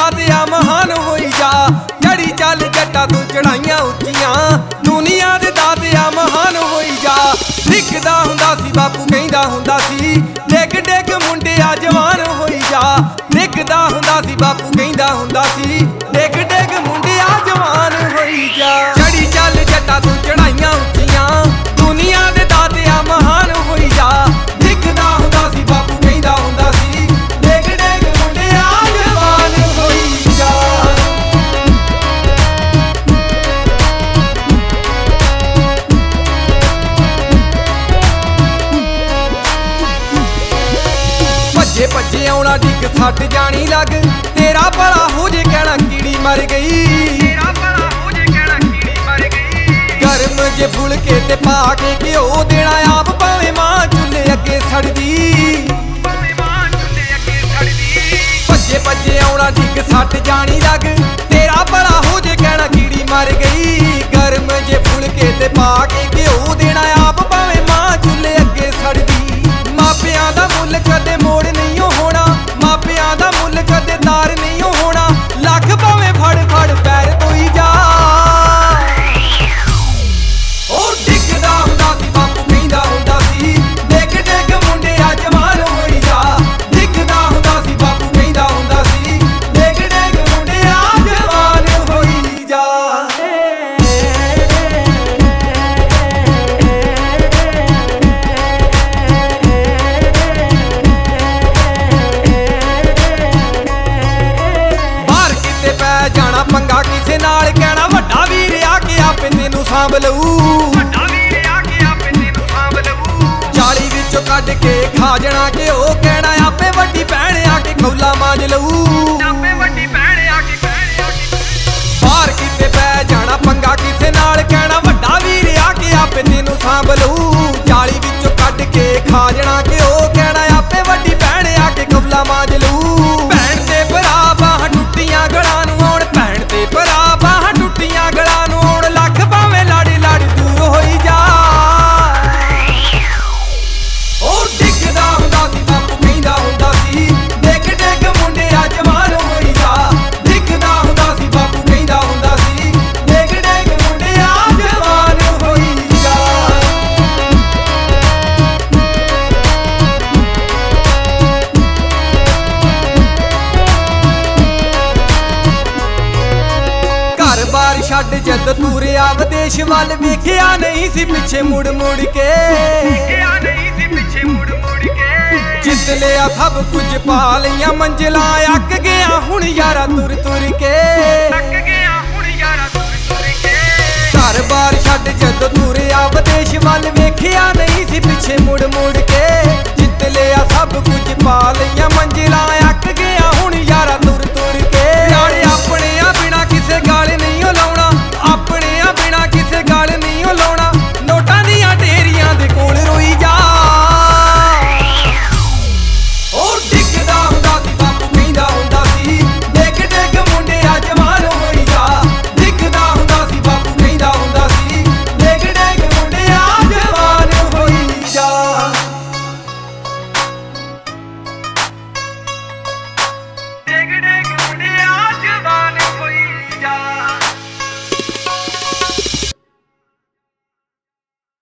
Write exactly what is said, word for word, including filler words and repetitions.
ਦਾਤਿਆ ਮਹਾਨ ਹੋਈ ਜਾ। ਚੜੀ ਚੱਲ ਜੱਟਾ ਤੂੰ ਚੜਾਈਆਂ ਉੱਚੀਆਂ, ਦੁਨੀਆ ਦੇ ਦਾਤਿਆ ਮਹਾਨ ਹੋਈ ਜਾ। ਲਿਖਦਾ ਹੁੰਦਾ ਸੀ ਬਾਪੂ ਕਹਿੰਦਾ ਹੁੰਦਾ ਸੀ, ਡਿੱਗ ਡਿੱਗ ਮੁੰਡਿਆ ਜਵਾਨ ਹੋਈ ਜਾ। ਲਿਖਦਾ ਹੁੰਦਾ ਸੀ ਬਾਪੂ ਕਹਿੰਦਾ ਹੁੰਦਾ ਸੀ, ਡਿੱਗ ਡਿੱਗ ਮੁੰਡਿਆ ਜਵਾਨ ਹੋਈ ਜਾ। ਚੜੀ ਚੱਲ ਜੱਟਾ ਤੂੰ ਚੜਾਈਆਂ ਉੱਚੀਆਂ, ਦੁਨੀਆ ਦੇ ਦਾਤਿਆ ਮਹਾਨ ਹੋਈ ਜਾ। ਲਿਖਦਾ ਹੁੰਦਾ ਸੀ ਬਾਪੂ ਕਹਿੰਦਾ ਹੁੰਦਾ ਸੀ, ਡਿੱਗ ਡਿੱਗ ਮੁੰਡਿਆ ਜਵਾਨ ਹੋਈ ਜਾ। ਭੱਜੇ ਭੱਜੇ ਆਉਣਾ ਡਿੱਗ ਛੱਡ ਜਾਣੀ ਲੱਗ, ਤੇਰਾ ਭਲਾ ਹੋ ਜੇ ਕਹਿਣਾ ਕੀੜੀ ਮਰ ਗਈ। ਤੇਰਾ ਭਲਾ ਹੋ ਜੇ ਕਹਿਣਾ ਕੀੜੀ ਮਰ ਗਈ। ਗਰਮ ਜੇ ਫੁਲਕੇ ਤੇ ਪਾ ਕੇ ਘਿਓ ਦੇਣਾ ਆਪ, ਭਾਵੇਂ ਮਾਂ ਚੁੱਲ੍ਹੇ ਅੱਗੇ ਸੜਦੀ। ਭਾਵੇਂ ਮਾਂ ਚੁੱਲ੍ਹੇ ਅੱਗੇ ਸੜਦੀ। ਭੱਜੇ ਭੱਜੇ ਆਉਣਾ ਡਿੱਗ ਛੱਡ ਜਾਣੀ ਲੱਗ, ਤੇਰਾ ਭਲਾ ਹੋ ਜੇ ਕਹਿਣਾ ਕੀੜੀ ਮਰ ਗਈ। ਗਰਮ ਜੇ ਫੁਲਕੇ ਤੇ ਪਾ ਕੇ ਘਿਓ ਦੇਣਾ ਆਪ, ਭਾਵੇਂ ਮਾਂ ਚੁੱਲ੍ਹੇ ਅੱਗੇ ਸੜਦੀ। ਮਾਪਿਆਂ ਦਾ ਮੁੱਲ ਕਦੇ ਮੋੜ ਨਹੀਂ ਹੋਣਾ, ਮਾਪਿਆਂ ਦਾ ਮੁੱਲ ਕਦੇ ਤਾਰ ਨਹੀਂ ਹੋਣਾ। ਲੱਖ ਭਾਵੇਂ ਫੜ ਫੜ ਪੈਰ ਧੋਈ ਜਾ। ਉਹ ਡਿੱਗਦਾ ਹੁੰਦਾ ਸੀ ਬਾਪੂ ਕਹਿੰਦਾ ਹੁੰਦਾ ਸੀ, ਡਿੱਗ ਡਿੱਗ ਮੁੰਡਿਆ ਜਵਾਨ ਹੋਈ ਜਾ। ਡਿੱਗਦਾ ਹੁੰਦਾ ਸੀ ਬਾਪੂ ਕਹਿੰਦਾ ਹੁੰਦਾ ਸੀ, ਡਿੱਗ ਡਿੱਗ ਮੁੰਡਿਆ ਜਵਾਨ ਹੋਈ ਜਾ। ਜਾਣਾ ਪੰਗਾ ਕਿਸੇ ਨਾਲ, ਕਹਿਣਾ ਵੱਡਾ ਵੀਰ ਆ ਕੇ ਆਪੇ ਤੈਨੂੰ ਸਾਂਭ ਲਊ। ਵੱਡਾ ਵੀਰ ਆ ਕੇ ਆਪੇ ਤੈਨੂੰ ਸਾਂਭ ਲਊ। ਜਾਲੀ ਵਿੱਚੋਂ ਕੱਢ ਕੇ ਖਾ ਜਾਣਾ ਘਿਓ, ਕਹਿਣਾ ਆਪੇ ਵੱਡੀ ਭੈਣ ਆ ਕੇ ਕੌਲਾ ਮਾਂਜ ਲਊ। ਆਪੇ ਵੱਡੀ ਭੈਣ ਆ ਕੇ ਬਾਹਰ ਕਿਤੇ ਪੈ ਜਾਣਾ ਪੰਗਾ ਕਿਸੇ ਨਾਲ, ਕਹਿਣਾ ਵੱਡਾ ਵੀਰ ਆ ਕੇ ਆਪੇ ਤੈਨੂੰ ਸਾਂਭ ਲਊ। ਜਾਲੀ ਵਿੱਚੋਂ ਕੱਢ ਕੇ ਖਾ ਜਾਣਾ ਘਿਓ, ਕਹਿਣਾ ਆਪੇ ਵੱਡੀ ਭੈਣ ਆ ਕੇ ਕੌਲਾ ਮਾਂਜ ਲਊ। ਭੈਣ ਤੇ ਭਰਾ ਬਾਹਾਂ ਟੁੱਟੀਆਂ ਗਲਾਂ ਨੂੰ ਆਉਣ, ਭੈਣ ਤੇ ਭਰਾ ਬਾਹਾਂ ਟੁੱਟੀਆਂ ਗਲਾਂ ਨੂੰ ਆਉਣ। ਲੱਖ ਭਾਵੇਂ ਲਾੜੀ ਲਾੜੀ ਦੂਰ ਹੋਈ ਜਾ। ਉਹ ਡਿੱਗਦਾ ਹੁੰਦਾ ਸੀ ਬਾਪੂ ਕਹਿੰਦਾ ਹੁੰਦਾ ਸੀ, ਡਿੱਗ ਡਿੱਗ ਮੁੰਡਿਆ ਜਵਾਨ ਹੋਈ ਜਾ। ਡਿੱਗਦਾ ਹੁੰਦਾ ਸੀ ਬਾਪੂ ਕਹਿੰਦਾ ਹੁੰਦਾ ਸੀ, ਡਿੱਗ ਡਿੱਗ ਮੁੰਡਿਆ ਜਵਾਨ ਹੋਈ ਜਾ। ਘਰ ਬਾਰ ਛੱਡ ਜਦ ਤੁਰਿਆ ਵਿਦੇਸ਼ ਵੱਲ, ਵੇਖਿਆ ਨਹੀਂ ਸੀ ਪਿੱਛੇ ਮੁੜ ਮੁੜ ਕੇ। ਵੇਖਿਆ ਨਹੀਂ ਸੀ ਪਿੱਛੇ ਮੁੜ ਮੁੜ ਕੇ। ਜਿੱਤ ਲਿਆ ਸਭ ਕੁਝ ਪਾ ਲਈਆਂ ਮੰਜ਼ਿਲਾਂ, ਅੱਕ ਗਿਆ ਹੁਣ ਯਾਰਾ ਤੁਰ ਤੁਰ ਕੇ। ਅੱਕ ਗਿਆ ਹੁਣ ਯਾਰਾ ਤੁਰ ਤੁਰ ਕੇ। ਘਰ ਬਾਰ ਛੱਡ ਜਦ ਤੁਰਿਆ ਵਿਦੇਸ਼ ਵੱਲ, ਵੇਖਿਆ ਨਹੀਂ ਸੀ ਪਿੱਛੇ ਮੁੜ ਮੁੜ ਕੇ। ਜਿੱਤ ਲਿਆ ਸਭ ਕੁਝ ਪਾ ਲਈਆਂ ਮੰਜ਼ਿਲਾਂ,